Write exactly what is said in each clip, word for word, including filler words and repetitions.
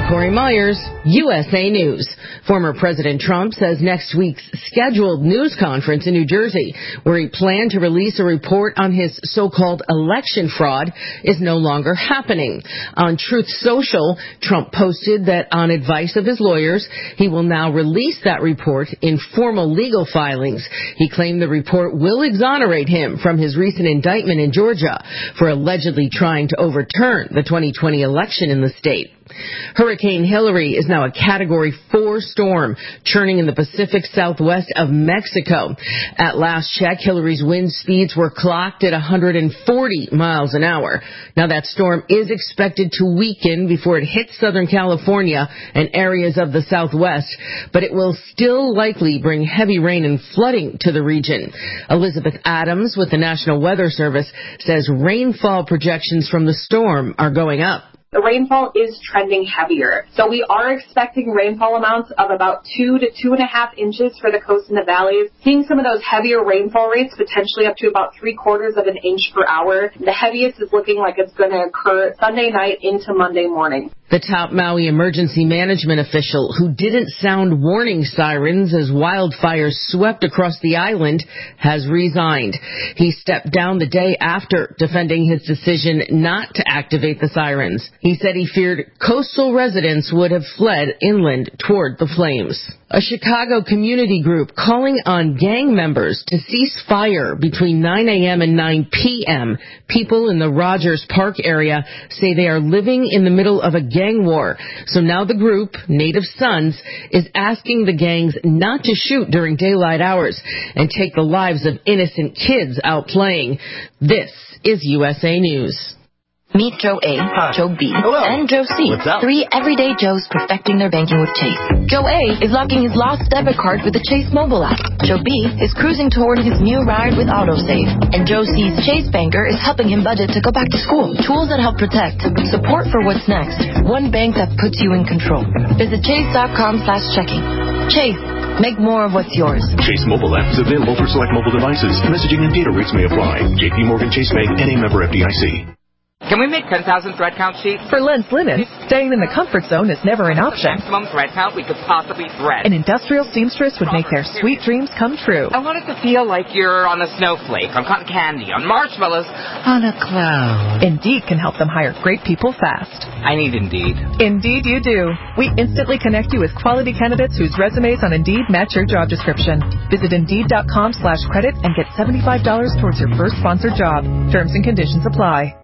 I'm Corey Myers, U S A News. Former President Trump says next week's scheduled news conference in New Jersey, where he planned to release a report on his so-called election fraud, is no longer happening. On Truth Social, Trump posted that on advice of his lawyers, he will now release that report in formal legal filings. He claimed the report will exonerate him from his recent indictment in Georgia for allegedly trying to overturn the twenty twenty election in the state. Hurricane Hilary is now a Category four storm, churning in the Pacific Southwest of Mexico. At last check, Hilary's wind speeds were clocked at one hundred forty miles an hour. Now, that storm is expected to weaken before it hits Southern California and areas of the Southwest, but it will still likely bring heavy rain and flooding to the region. Elizabeth Adams with the National Weather Service says rainfall projections from the storm are going up. The rainfall is trending heavier. So we are expecting rainfall amounts of about two to two and a half inches for the coast and the valleys. Seeing some of those heavier rainfall rates, potentially up to about three quarters of an inch per hour. The heaviest is looking like it's going to occur Sunday night into Monday morning. The top Maui emergency management official, who didn't sound warning sirens as wildfires swept across the island, has resigned. He stepped down the day after, defending his decision not to activate the sirens. He said he feared coastal residents would have fled inland toward the flames. A Chicago community group calling on gang members to cease fire between nine a.m. and nine p.m. People in the Rogers Park area say they are living in the middle of a gang war. So now the group, Native Sons, is asking the gangs not to shoot during daylight hours and take the lives of innocent kids out playing. This is U S A News. Meet Joe A, Hi. Joe B, Hello. and Joe C. What's up? Three everyday Joes perfecting their banking with Chase. Joe A is locking his lost debit card with the Chase mobile app. Joe B is cruising toward his new ride with AutoSave. And Joe C's Chase banker is helping him budget to go back to school. Tools that help protect. Support for what's next. One bank that puts you in control. Visit chase.com slash checking. Chase. Make more of what's yours. Chase mobile app is available for select mobile devices. Messaging and data rates may apply. J P Morgan Chase Bank and a member F D I C. Can we make ten thousand thread count sheets? For Lens Linen, staying in the comfort zone is never an option. Maximum thread count we could possibly thread. An industrial seamstress would make their sweet dreams come true. I want it to feel like you're on a snowflake, on cotton candy, on marshmallows, on a cloud. Indeed can help them hire great people fast. I need Indeed. Indeed you do. We instantly connect you with quality candidates whose resumes on Indeed match your job description. Visit Indeed.com slash credit and get seventy-five dollars towards your first sponsored job. Terms and conditions apply.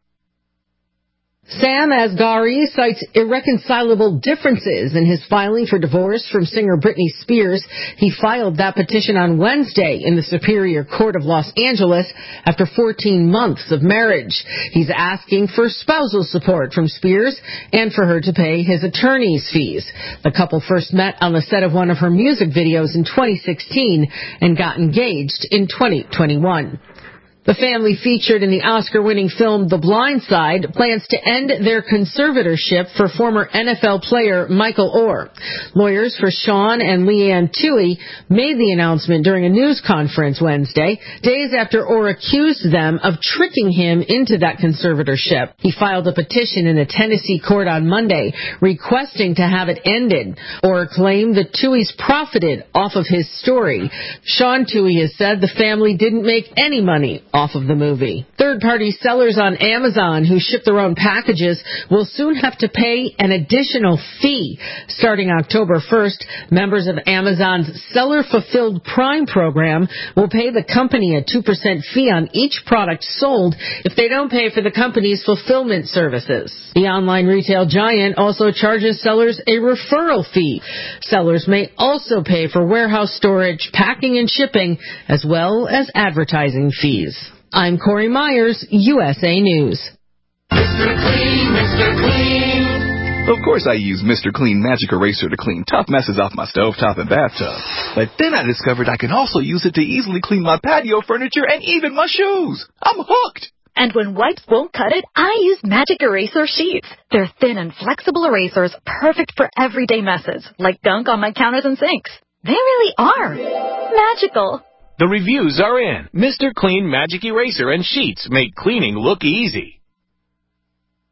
Sam Asghari cites irreconcilable differences in his filing for divorce from singer Britney Spears. He filed that petition on Wednesday in the Superior Court of Los Angeles after fourteen months of marriage. He's asking for spousal support from Spears and for her to pay his attorney's fees. The couple first met on the set of one of her music videos in twenty sixteen and got engaged in twenty twenty-one. The family featured in the Oscar-winning film The Blind Side plans to end their conservatorship for former N F L player Michael Oher. Lawyers for Sean and Leanne Toohey made the announcement during a news conference Wednesday, days after Oher accused them of tricking him into that conservatorship. He filed a petition in a Tennessee court on Monday requesting to have it ended. Oher claimed the Tooheys profited off of his story. Sean Toohey has said the family didn't make any money off of the movie. Third-party sellers on Amazon who ship their own packages will soon have to pay an additional fee. Starting October first, members of Amazon's Seller Fulfilled Prime program will pay the company a two percent fee on each product sold if they don't pay for the company's fulfillment services. The online retail giant also charges sellers a referral fee. Sellers may also pay for warehouse storage, packing, and shipping, as well as advertising fees. I'm Corey Myers, U S A News. Mister Clean, Mister Clean. Of course I use Mister Clean Magic Eraser to clean tough messes off my stovetop and bathtub. But then I discovered I can also use it to easily clean my patio furniture and even my shoes. I'm hooked. And when wipes won't cut it, I use Magic Eraser Sheets. They're thin and flexible erasers, perfect for everyday messes, like gunk on my counters and sinks. They really are magical. The reviews are in. Mister Clean Magic Eraser and Sheets make cleaning look easy.